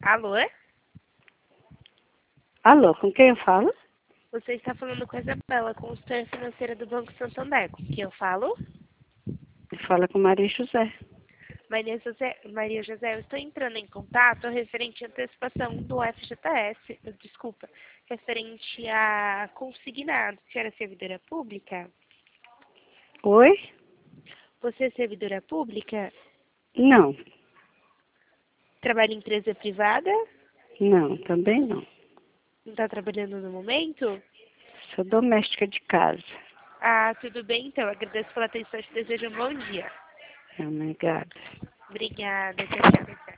Alô? Alô, com quem eu falo? Você está falando com a Isabela, consultora financeira do Banco Santander. Com quem eu falo? Fala com Maria José. Maria José, eu estou entrando em contato referente à antecipação do FGTS, desculpa, referente a consignado. A senhora é servidora pública? Oi? Você é servidora pública? Não, Trabalha em empresa privada? não, também não. Não está trabalhando no momento? Sou doméstica de casa. Ah, tudo bem então. Agradeço pela atenção e te desejo um bom dia. Obrigada. Obrigada, tchau, tchau.